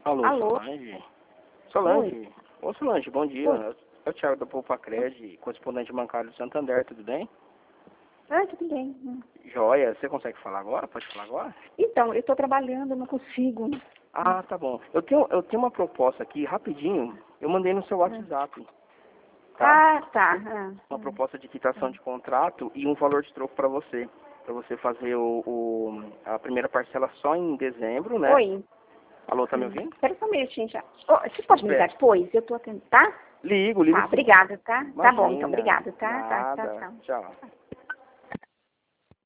Alô, Alô? Solange? Solange? Ô, Solange, bom dia. Oi. É o Thiago da Poupa Cred, correspondente bancário do Santander, tudo bem? Ah, tudo bem. Joia, você consegue falar agora? Pode falar agora? Então, eu estou trabalhando, eu não consigo. Ah, tá bom. Eu tenho uma proposta aqui, rapidinho. Eu mandei no seu WhatsApp, tá? Ah, tá. Uma proposta de quitação de contrato e um valor de troco para você. Para você fazer a primeira parcela só em dezembro, né? Oi. Alô, tá me ouvindo? Espera só um minutinho já. Ô, você pode me ligar Espera. depois? Eu estou atendendo, tá? Ligo Tá, sim. obrigada, tá? Tá bom, então, Imagina. obrigada, tá? Tá, Nada. tchau. Tchau.